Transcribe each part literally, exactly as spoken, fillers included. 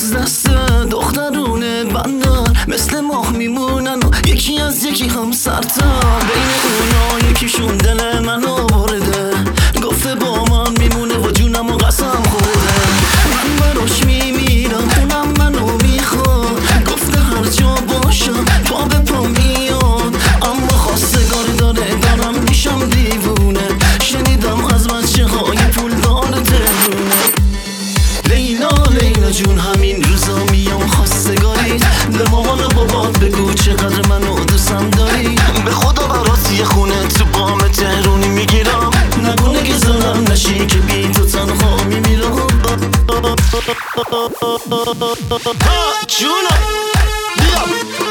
از دست دخترونه بندر مثل ماه میمونن و یکی از یکی هم سرتر. بین اونا یکیشون دل منو برده، گفته با من میمونه و جونم و قسم خورده. من براش میمیرم اونم منو میخواد، گفته هر جا باشم پا به پا میاد. اما خواستگاری داره دارم میشم دیوونه، شنیدم از بچه های پول داره تهرونه. لیلا لیلا جون همین روزا میام خواستگاریت، به مامان و بابات بگو چقدر منو دوستم داری. به خدا برات یه خونه تو بام تهرونی میگیرم، نکنه که زنم نشی که بی تو تنها میمیرم. جونم بیا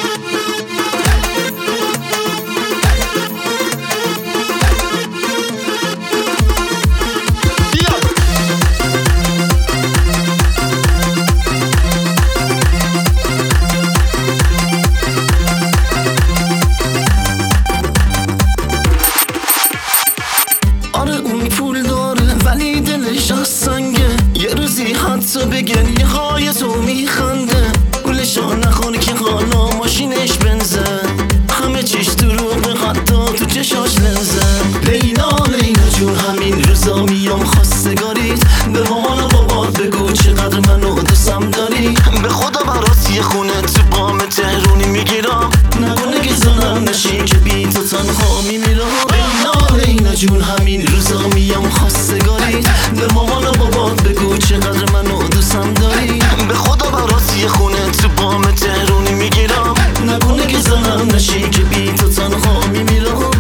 ولی دلش از سنگه، یه روزی حتی به گریه های تو میخنده. گولشا نخوری که حالا ماشینش بنزه، همه چیش دروغه حتی تو چشاش لنزه. لیلا لیلا جون همین روزا میام خواستگاریت، به مامان و بابات بگو چقدر منو دوستم داری. به خدا برات یه خونه تو بام تهرونی میگیرم، نکنه که زنم نشی که بی تو تنها میمیرم. لیلا لیلا جون همین روزا میام خواستگاریت، به مامان و بابات بگو چقدر منو دوستم داری. به خدا برات یه خونه تو بام تهرونی میگیرم، نکنه که زنم نشی که بی تو تنها میمیرم.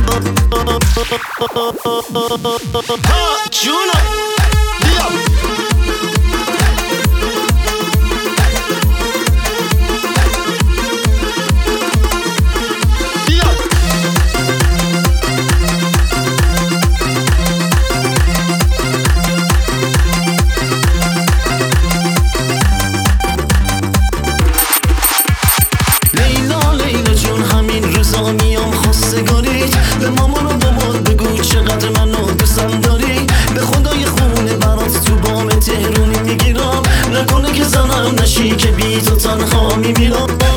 جونم بیا میام خواستگاریت، به مامان و بابات بگو چقدر منو دوستم داری. به خدا یه خونه برات تو بام تهرونی میگیرم، نکنه که زنم نشی که بی تو تنها میمیرم.